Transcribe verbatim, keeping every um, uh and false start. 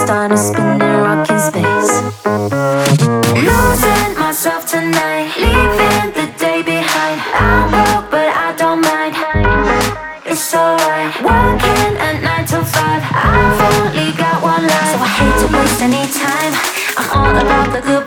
starting to spin and rock in space. Losing myself tonight, leaving the day behind. I'm broke, but I don't mind. It's alright. Working at nine till five. I've only got one life, so I hate to waste any time. I'm all about the good